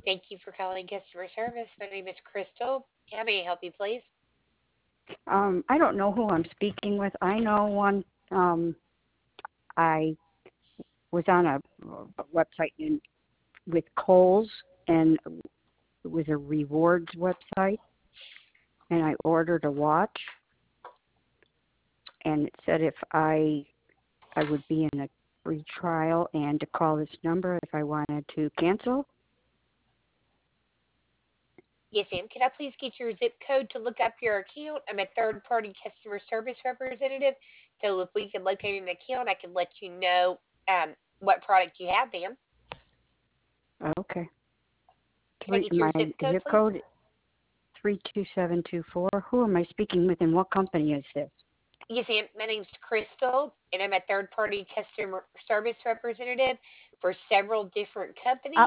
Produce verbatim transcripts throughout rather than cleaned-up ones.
Thank you for calling customer service. My name is Crystal. How may I help you, please? Um, I don't know who I'm speaking with. I know one. Um, I was on a, a website in, with Kohl's, and it was a rewards website, and I ordered a watch, and it said if I I would be in a free trial and to call this number if I wanted to cancel. Yes, ma'am. Can I please get your zip code to look up your account? I'm a third party customer service representative. So if we can locate an account, I can let you know um, what product you have, ma'am. Okay. Can I Three. get your My zip code, zip please? code three two seven two four. Who am I speaking with, and what company is this? Yes, ma'am. My name's Crystal, and I'm a third party customer service representative for several different Uh, companies.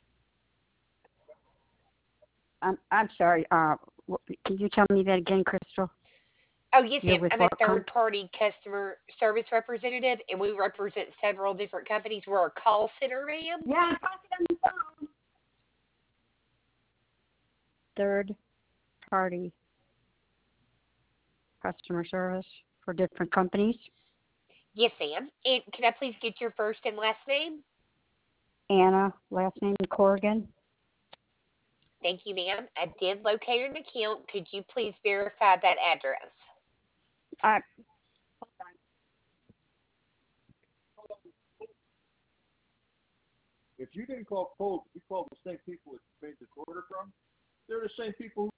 I'm I'm sorry. Uh, wh- can you tell me that again, Crystal? Oh, yes, You're ma'am. with I'm a what third company? party customer service representative, and we represent several different companies. We're a call center, ma'am. Yeah, I'm talking on the phone. Third party customer service for different companies. Yes, ma'am. And can I please get your first and last name? Anna, last name Corrigan. Thank you, ma'am. I did locate an account. Could you please verify that address? I If you didn't call Coles, you called the same people that you made this order from. They're the same people